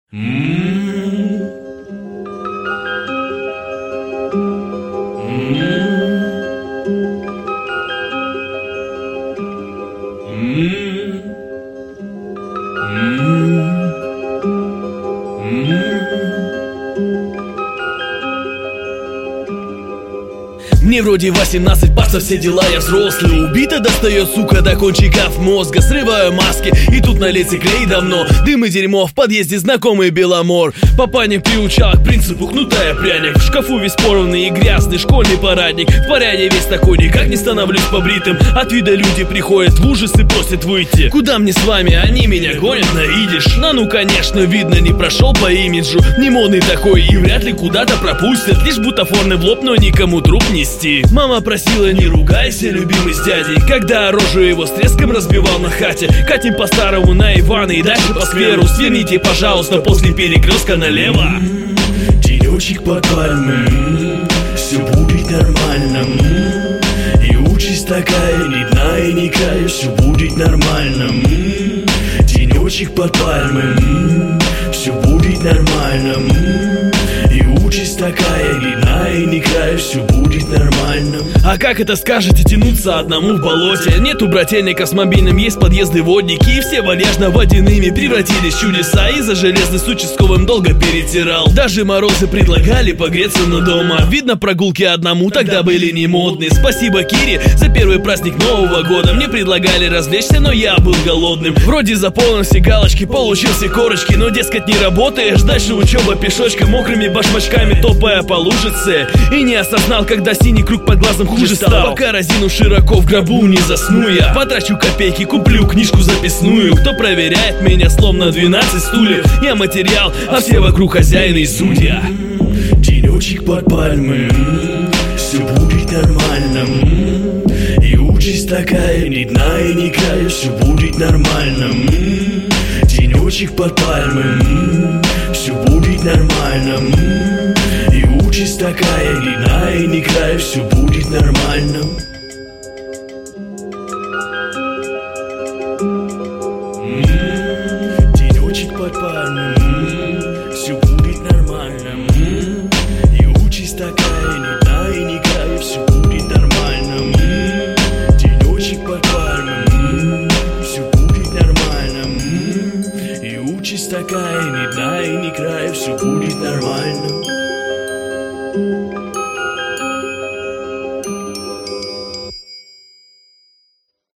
Мне вроде 18, паца, все дела, я взрослый. Убито достает, сука, до кончиков мозга. Срываю маски, и тут на лице клей давно. Дым и дерьмо, в подъезде знакомый Беломор. Папаня приучал к принципу кнутая пряник. В шкафу весь порванный и грязный школьный парадник. В порядке весь такой, никак не становлюсь побритым. От вида люди приходят в ужас и просят выйти. Куда мне с вами, они меня гонят на идиш. Ну конечно, видно, не прошел по имиджу. Не модный такой и вряд ли куда-то пропустят. Лишь бутафорный в лоб, но никому труп нести. Мама просила, не ругайся, любимый с дядей. Когда рожу его с треском разбивал на хате. Катим по-старому на Ивана и дальше по скверу. Сверните, пожалуйста, после перекрестка налево. Денечек под пальмы, все будет нормально. И участь такая, ни дна и ни края, все будет нормально. Денечек под пальмы, все будет нормально. И участь такая, ни дна и ни края, все будет нормально. А как это скажете тянуться одному в болоте? Нету брательника с мобильным, есть подъезды водники. И все валежно водяными превратились в чудеса. И за железный с участковым долго перетирал. Даже морозы предлагали погреться на дома. Видно, прогулки одному тогда были не модные. Спасибо Кире за первый праздник Нового года. Мне предлагали развлечься, но я был голодным. Вроде заполнил все галочки, получил все корочки. Но, дескать, не работаешь, дальше учеба пешочком, мокрыми башмачками топая по лужице. И не осознал, когда синий круг под глазом хуже стал. Пока разину широко, в гробу не засну я. Потрачу копейки, куплю книжку записную. Кто проверяет меня, словно 12 стульев. Я материал, а все вокруг хозяин и судья. Денечек под пальмы, все будет нормально. И участь такая, ни дна и ни края, все будет нормально. Денечек под пальмы, все будет нормально. И участь такая, ни дна и ни края, все будет нормально. Денечек под пальмы, все будет нормально. И участь такая, ни дна и ни края, все будет нормально. Денечек под пальмы, все будет нормально. И участь такая, ни дна и ни края, все будет нормально.